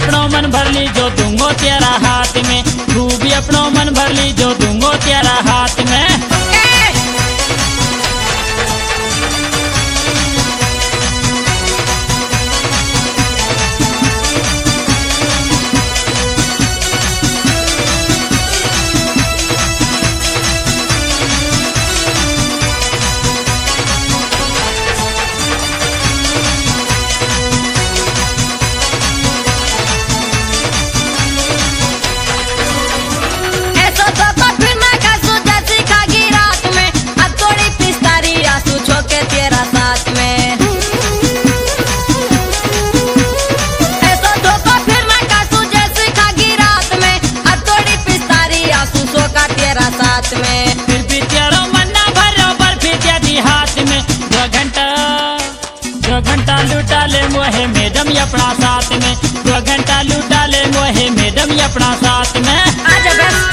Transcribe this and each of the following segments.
अपनो मन भर ली जो दूंगो तेरा हाथ में, तू भी अपनो मन भर ली जो दूंगो तेरा हाथ में। फिर भी तेरा मन्ना भरो बर्फी दे दी हाथ में, 2 घंटा लुटा ले मोहे मैडम अपना साथ में, 2 घंटा लुटा ले मोहे मैडम अपना साथ में। आजा बस।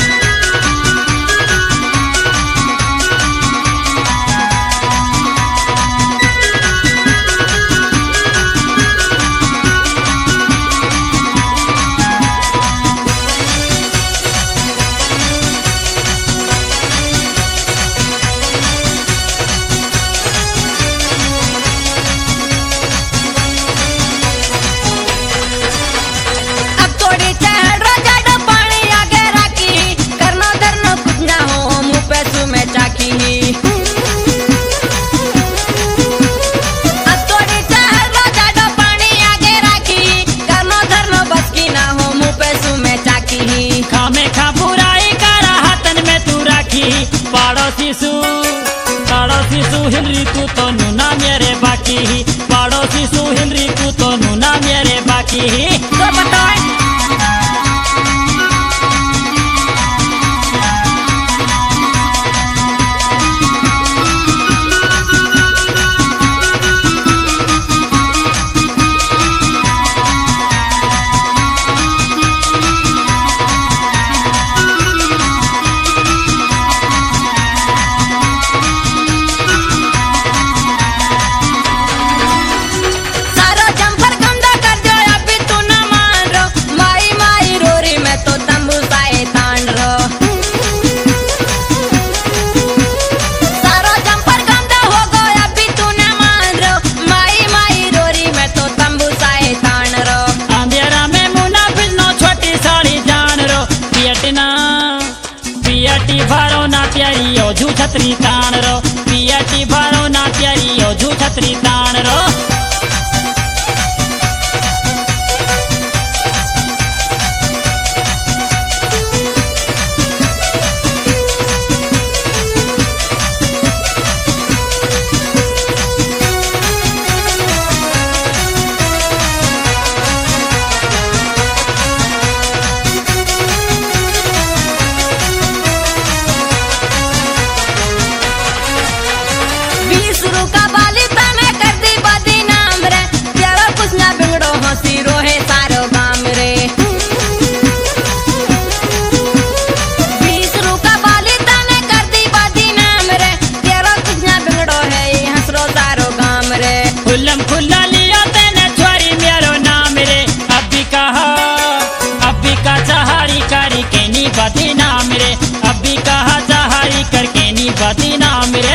पड़ोसी सुहिलरी तू तो नूना मेरे बाकी, पड़ोसी सुहिलरी तू तो नूना मेरे बाकी। तो बताए भरो ना प्यारी ओझू छतरी ताण रो, पियाटी भरो ना प्यारी ओझू छतरी ताण रो। खुल्लम खुल्ला लिया तेने छोरी मेरो नाम रे, अभी कहा चाहारी करी केनी बदी नाम रे, अभी कहा चाहारी कर केनी बदी नाम रे।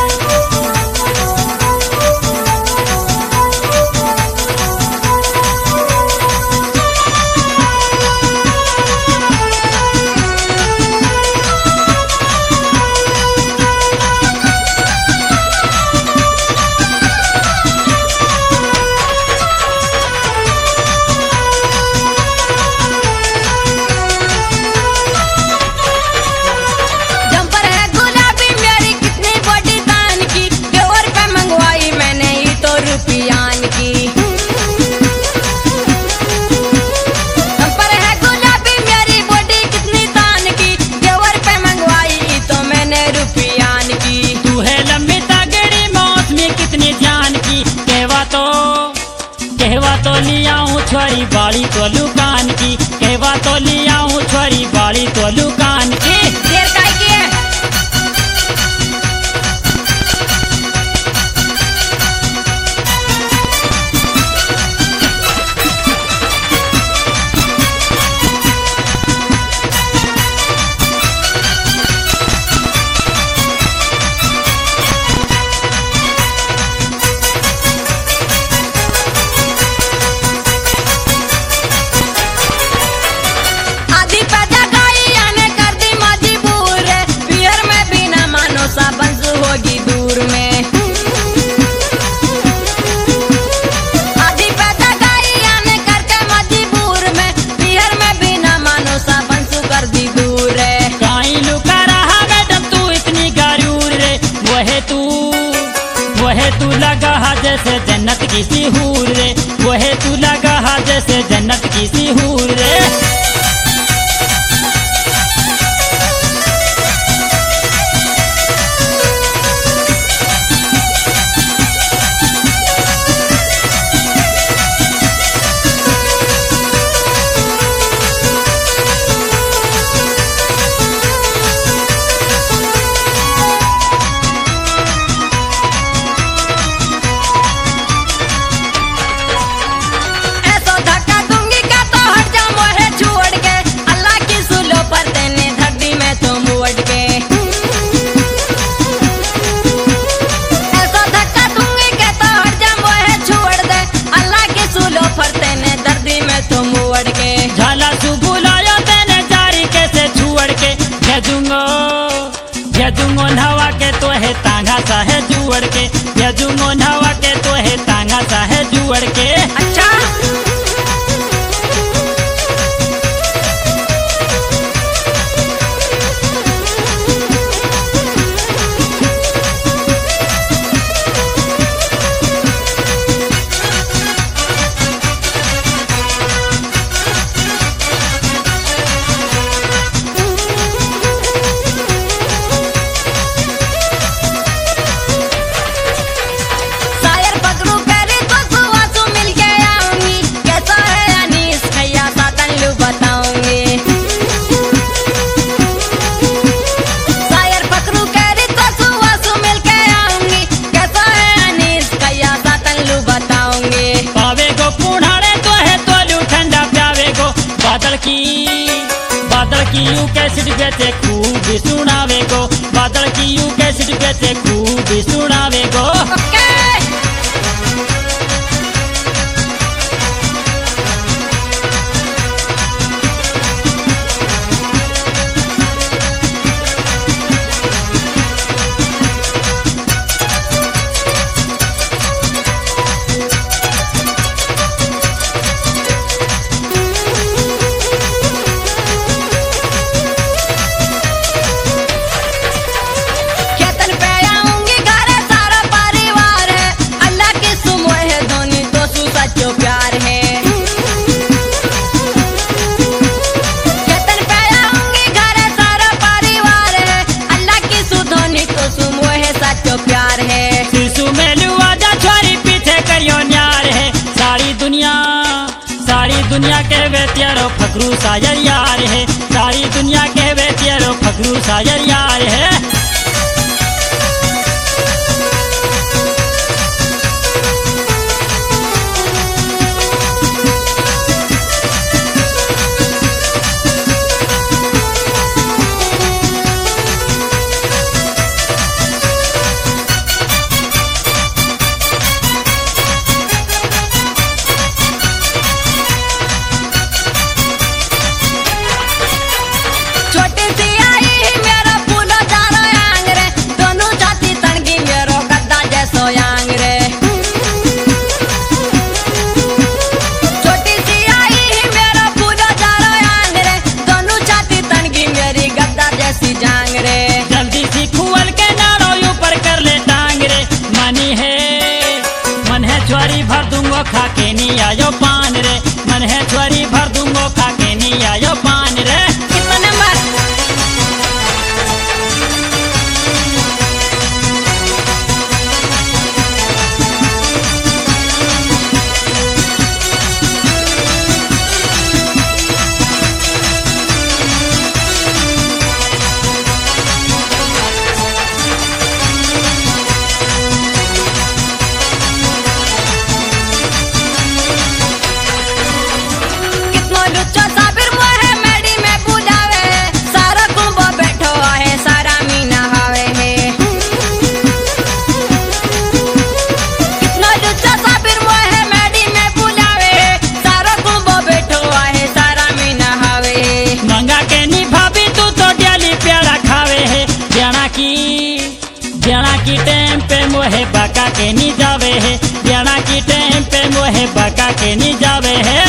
छोरी बाड़ी तो लुकान की, कहवा तो लिया हूँ छोरी बाड़ी तो लुकान की। देर काय की है? जैसे जन्नत की सी हूर रे, वहे तू लगा जैसे जन्नत की सी हूर रे। झाला तू बुलाया तेने जारी कैसे छुअड़ के, भेजूंगो नवा के तो है तांगा सा है जुअड़ के, भेजूंगो नवा के तो है तांगा सा है जुअड़ के। अच्छा बादल की यू कैसेट बेचे खूब सुनावे गो, बादल की यू कैसेट बेचे खूब सुनावे गो। दुनिया के वे तेरो फकरू सायर यार है, सारी दुनिया के वे तेरो फकरू सायर यार है। जल्दी सी खुअल के नारो ऊपर कर ले टांग रे, मन है ज्वारी भर दूंगो खा के नहीं आयो पान रे, मन है ज्वारी भर दूंगो खा के नहीं आयो पान रे। कितना नंबर ब्याणा की टाइम पे मोहे बका के नहीं जावे है, ब्याणा की टाइम पे मोहे बका के नहीं जावे है।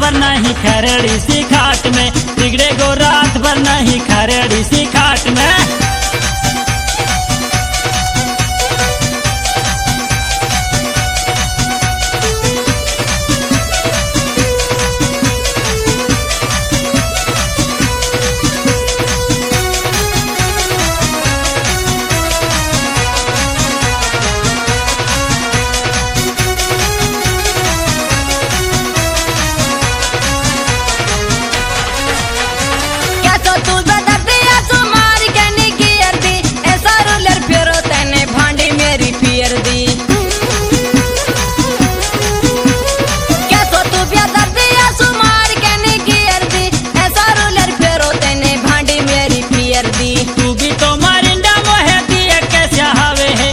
भर नहीं खरेड़ी सी खाट में, बिगड़े गो रात भर नहीं खरेड़ी सी खाट में। तू भी तो मारिंडा मोहे दिए कैसे हवे है,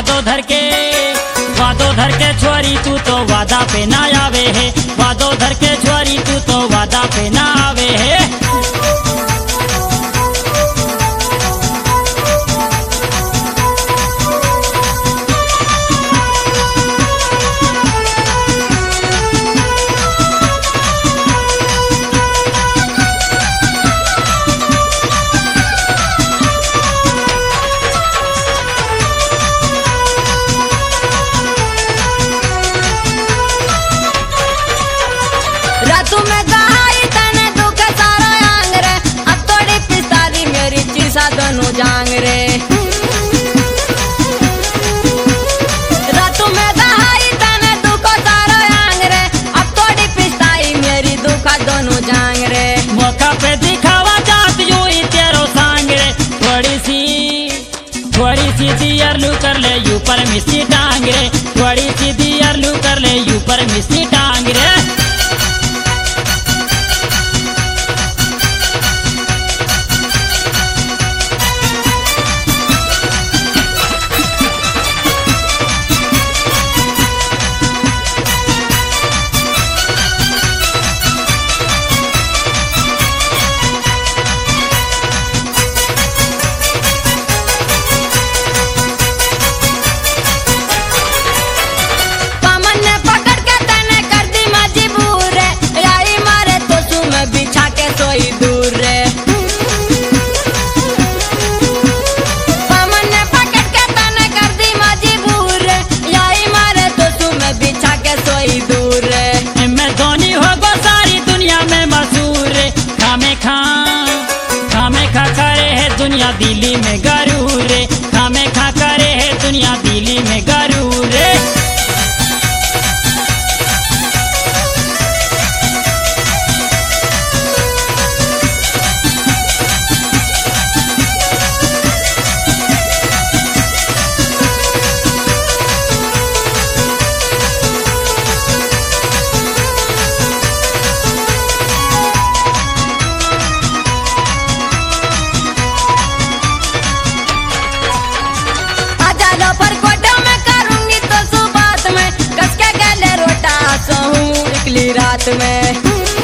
वादो धर के छोरी तू तो वादा पे ना आवे है, वादो धर के छोरी तू तो वादा पे ना आवे है। रातू में गाई तने दुख सारा आंग रे, अब तोड़ी पिस्तारी मेरी चीसा दोनों जांग रे। रातू में गाई तने दुख सारा आंग रे, अब तोड़ी पिस्तारी मेरी दुख दोनों जांग रे। मौका पे दिखावा जात यूं ही तेरो सांग रे, थोड़ी सी दियर लू कर ले यू पर मिस्सी टांग रे, थोड़ी सी दियर लू कर ले यू पर मिस्सी टांग रे। दुनिया दिल्ली में गरूर रे, खामे खा करे है दुनिया दिल्ली में गरूर रे। पर कोटा में करूंगी तो सुबात में, कस के गले रोटा सोहूं इकली रात में।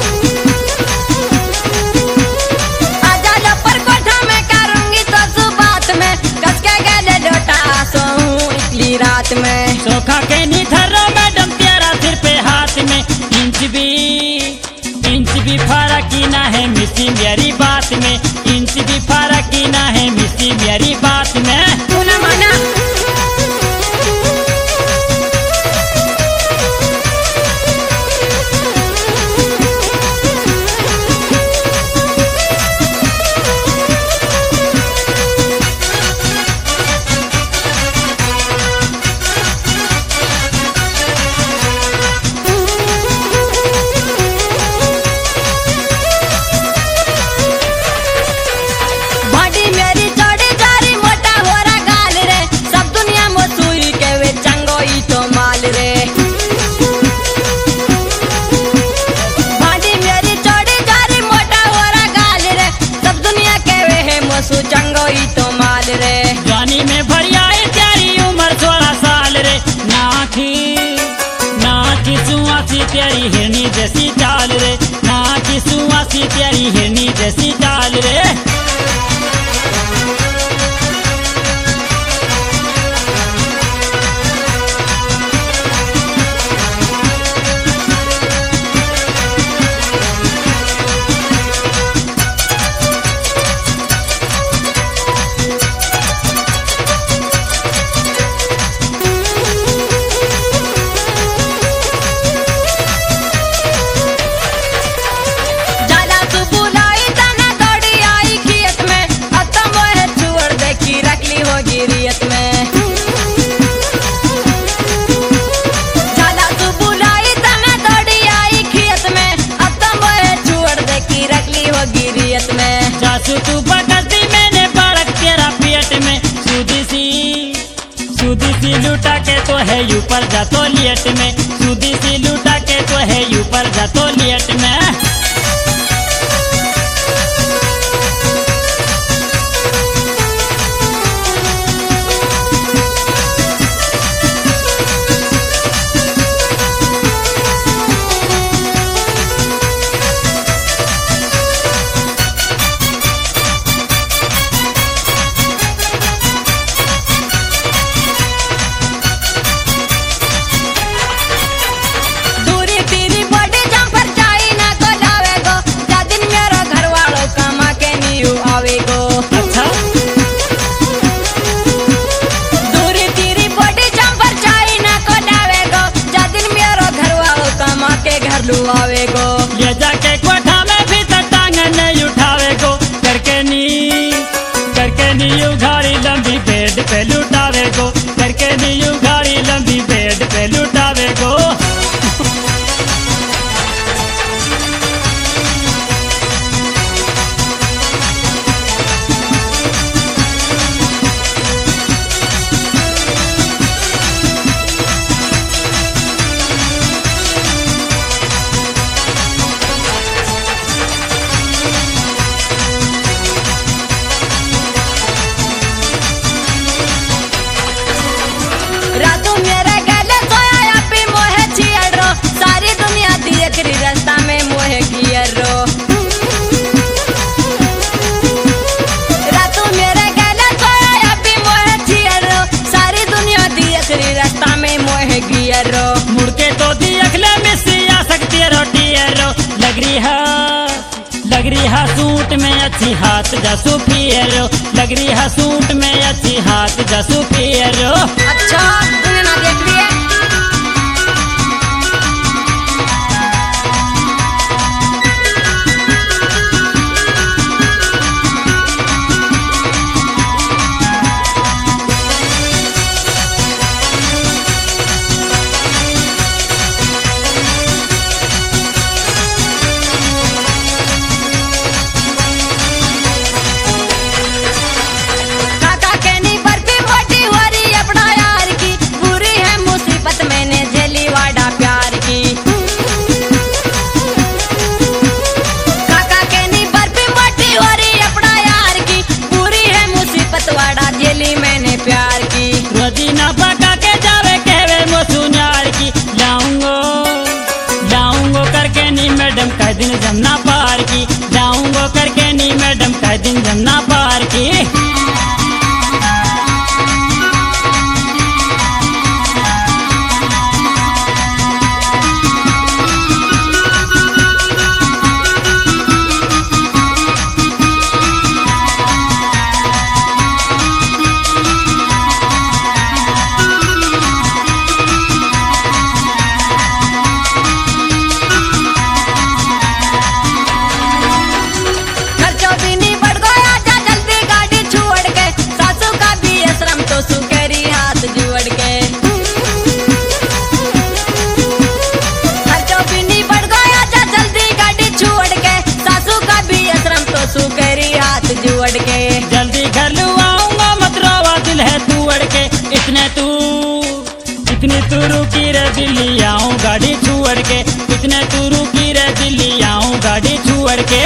आजा लो पर कोटा में करूंगी तो सुबात में, कस के गले रोटा सोहूं इकली रात में। सोखा के नी धरो मैडम तेरा सिर पे हाथ में, इंच भी फर्क ही ना है मिसी मेरी बात में, इंच भी फर्क ही ना है मिसी मेरी बात में। तू ना माना चंगोई तो माल रे। जवानी में भरिया है तेरी उम्र 16 साल रे, नाची सुआसी तेरी हिरनी जैसी चाल रे, नाची सुआसी तेरी हिरनी जैसी चाल रे। सासू तू बकती मैंने बालक तेरा पेट में सूदी सी लुटा के तो है ऊपर जा तो लियट में सूदी सी लुटा के तो है ऊपर जा तो लियट में आवेगो ले जाके कोठा में भी तो टांग नहीं उठावेगो करके नी उघाड़ी लंबी बेड पे लुटावेगो करके नी उघाड़ी लंबी बेड पे लुटावेगो रातू मेरे गले सोया पे मोहे छियर रो सारी दुनिया देख रही रास्ता में मोहे गियर रो रातू मेरे गले सोया पे मोहे छियर रो सारी दुनिया देख रही रास्ता में मोहे गियर रो मुड़ के तो देख ले मिसी आ सकती है रोटी रो लग रही है सूट में अच्छी हाथ जासू फिरो लग रही है सूट में अच्छी हाथ जासू फिरो अच्छा तूने ना देख लिए काका कहनी बर्फी मोटी हो रही अपना यार की बुरी है मुसीबत मैंने झेली वाड़ा प्यार की काका कहनी बर्फी मोटी हो रही अपना यार की बुरी है मुसीबत वाड़ा झेली मैंने प्यार की रोजीना पका के जावे कहवे मोसुनार की लाऊंगो करके नी मैडम कह दिन जमना पार की लाऊंगो करके नी मैडम कह दिन जमना पार की खर्चो भी नहीं बढ़ गया जा जल्दी गाड़ी छोड़ के सासू का भी आश्रम तो सुकेरी हाथ जोड़ के खर्चो भी नहीं बढ़ गया जा जल्दी गाड़ी छोड़ के सासू का भी आश्रम तो सुकेरी हाथ जोड़ के जल्दी घर लू आऊंगा मत रोवा दिल है तू अड़ के इतनी तू रुकी रे दिल्ली आऊं गाड़ी छोड़ के इतने तू रुकी रे दिल्ली आऊं गाड़ी छोड़ के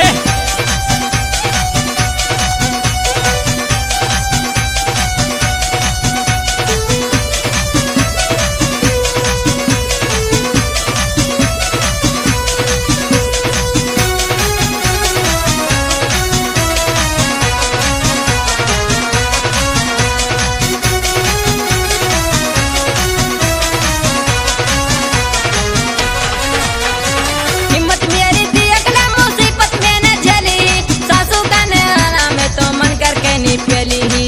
हिम्मत मेरी दी अगले मुसीबत मैंने झेली सासू का नैना में तो मन करके नहीं फैली ही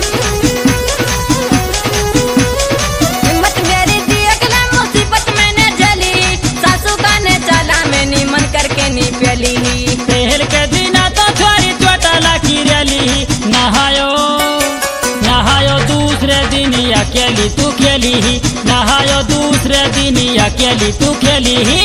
हिम्मत मेरी दी अगले मुसीबत मैंने झेली सासू का ने चाला में नहीं मन करके नहीं फैली ही पहल के दिना तो छोरी चोटाला की रैली नहायो दूसरे दिन अकेली तू खेली ही नहायो दूसरे दिन अकेली तू खेली ही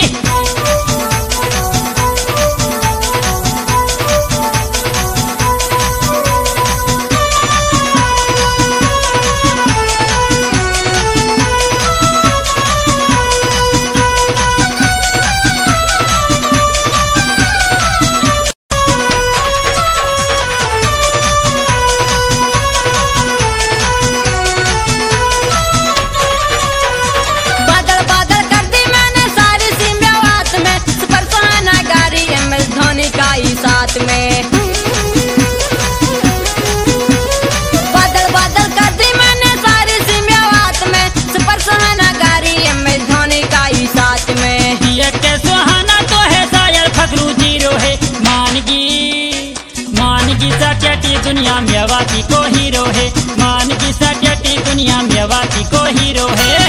दुनिया में अवाती को हीरो है, मान की सटटी दुनिया में अवाती को हीरो है।